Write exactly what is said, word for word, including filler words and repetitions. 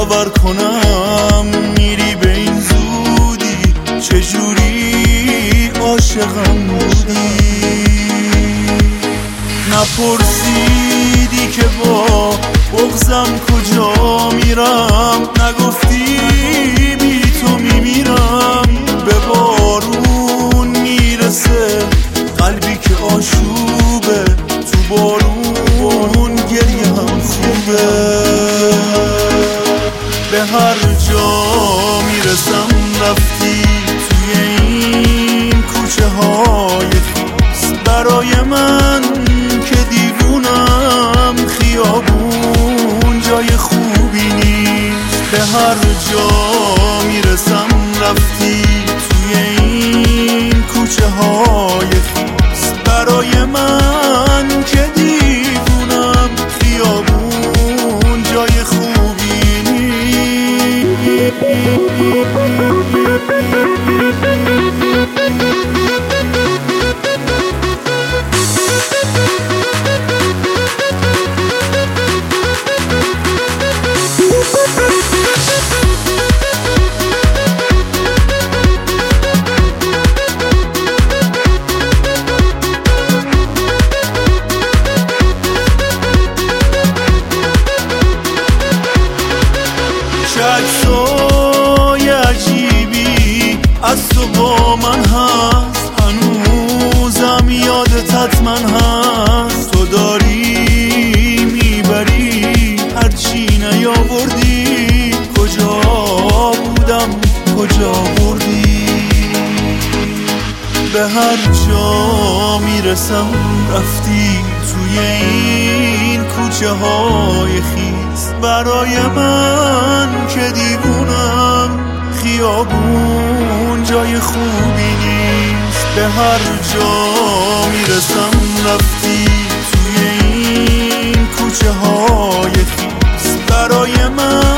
باور کنم میری به این زودی، چجوری عاشقم بودی. نپرسیدی که با بغضم کجا میرم، نگفتی بی تو میمیرم. به بارون میرسه قلبی که آشوبه، تو بارون گریه هم خوبه. به هر جا میرسم رفتی، توی این کوچه های خاص برای من که دیوونم. خیابون جای خوبی نیست. به هر جا میرسم رفتی، توی این کوچه های خاص برای من که دیوونم. خیابون جای خوبی نیست. عکسای عجیبی از تو با من هست، هنوزم یادت حتما هست. تو داری میبری هرچی نیاوردی، کجا بودم کجا بردی. به هر جا میرسم رفتی، توی این کوچه های خیس برای من که دیوونم. خیابون جای خوبی نیست. به هر جا میرسم رفتی، توی این کوچه های خیس برای من